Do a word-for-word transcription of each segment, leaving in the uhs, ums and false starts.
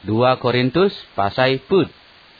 Dua Korintus pasai put.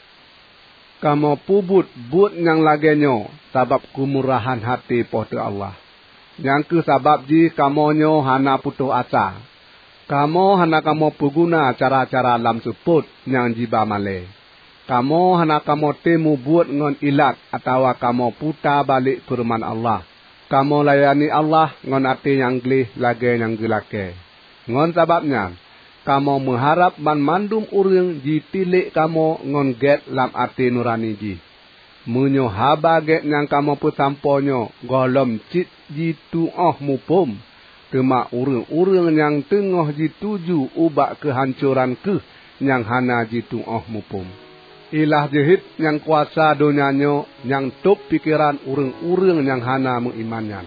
Kamu pubut but yang lagenyo sabab kemurahan hati pohon Allah. Yang ke sabab ji kamu nyo hana putus asa. Kamu hana kamu peguna cara-cara lam seput yang jiba male. Kamu hana kamu temu buat ngon ilat atau kamu putar balik firman Allah. Kamu layani Allah ngon ati yang gelih lage yang gelake. Ngon sababnya kamu mengharap man mandum urang ji tilik kamu ngon get lam ati nurani ji. Munyo haba get yang kamu pesamponyo golom cit ji tuoh mupum. Tema urang-urang yang tengah ji tuju ubak kehancuran ke yang hana ji tuoh mupum. Ilah jahit yang kuasa dunianyo yang top pikiran urang-urang yang hana mengimanyan.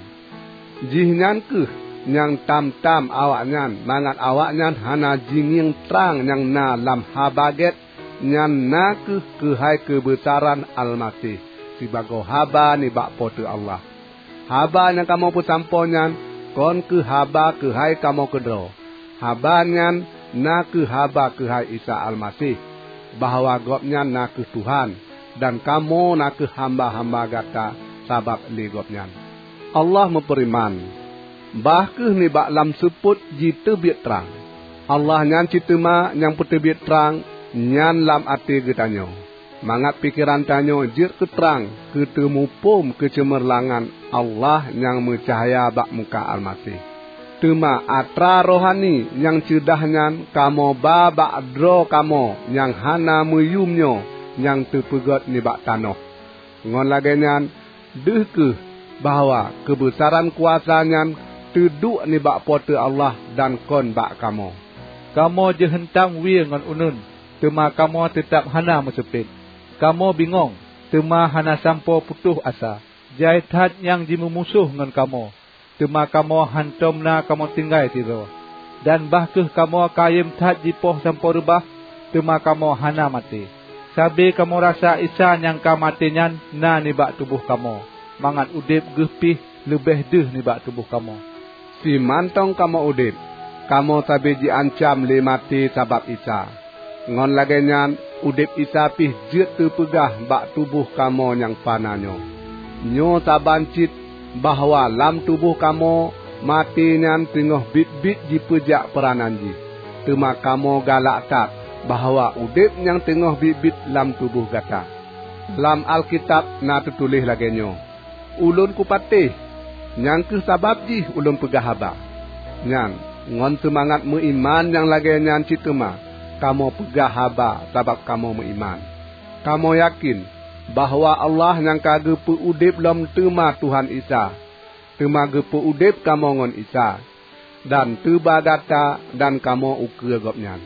Jihnya ke yang tam-tam awaknyan, mangat awaknyan hana jinging terang yang na lam habaget, yang na ke kehai kebesaran Al-Masih, sebagai haba ni bak pote Allah. Haba yang kamu pun samponyan, kon ke haba kehai kamu kedro. Haba nyan na ke haba kehai Isa Al-Masih, bahawa gopnyan na ke Tuhan, dan kamu na ke hamba-hamba gata sabab li gopnyan. Allah memperiman. Bahkeh ni bak lam seput ji terbit terang. Allah nyan citema yang terbit terang, nyan lam ati getanyo. Mangat pikiran tanyo jir ke terang, ke temupum kecemerlangan Allah yang mencahaya bak muka Al-Masih. Tema atra rohani yang cerdahnya kamu ba bak dro kamu yang hana meyumnyo yang terpegot ni bak tanoh. Ngon lagenyan deh ke bahawa kebesaran kuasanya teduk ni bak pote Allah dan kon bak kamu. Kamu je hentang wir ngon unun, tema kamu tetap hana mesepit. Kamu bingung, tema hana sampo putus asa. Jai that yang ji memusuh ngon kamu, tema kamu hantomna kamu tinggal tiro. Dan bahkeh kamu kayem that ji poh sampo rebah, tema kamu hana mati. Sabe kamu rasa isa yang kamatinya na ni bak tubuh kamu. Mangat udip gepih lebih deh ni bak tubuh kamu. Si mantong kamu udip, kamu sabi ji ancam le mati sabab Isa. Ngon lagenyan udip Isa pih jit terpegah bak tubuh kamu yang pananyo. Nyo saban cit bahawa lam tubuh kamu mati nyan tengah bit-bit ji pejak peranan ji. Tema kamu galak tak bahawa udip yang tengah bit-bit lam tubuh gata. Lam Alkitab na tertulis lagenyo. Ulun kupatih yang ke sabab ji ulun pegah haba. Yang ngon semangat meiman yang lagi nyan citema. Kamu pegah haba sabab kamu meiman. Kamu yakin bahawa Allah yang kage peudip lam tema Tuhan Isa. Tema ge peudip kamu ngon Isa. Dan teba data dan kamu ukur gopnyan.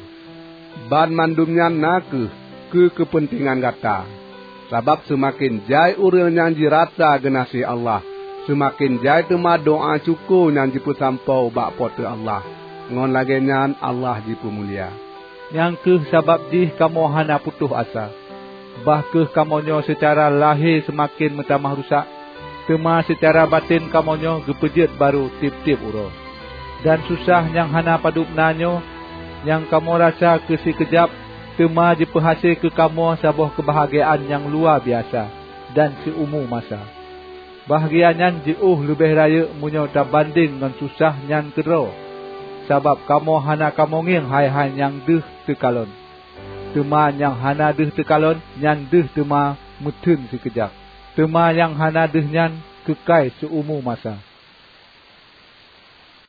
Ban mandumnya nak ke kepentingan gata. Sabab semakin jai urang yang jirasa genasi Allah. Semakin jai tema doa cukup yang jipu sampau bak pote Allah. Ngon lagi nyan Allah jipu mulia. Yang ke sabab jih kamu hana putus asa. Bahkeh kamu nyo secara lahir semakin mentamah rusak. Tema secara batin kamu nyo gepejit baru tip-tip uro. Dan susah yang hana padup nanyo. Yang kamu rasa ke si kejap. Tema jipu hasil ke kamu sabuh kebahagiaan yang luar biasa. Dan seumur masa. Bahagiannya jauh lebih raya munyo tak banding dengan susah nyan kedro. Sabab kamu hana kamu nging hai-hai yang deh tekalon. Tema yang hana deh tekalon, nyan deh tema mutun sekejap. Tema yang hana deh nyan kekai seumur masa.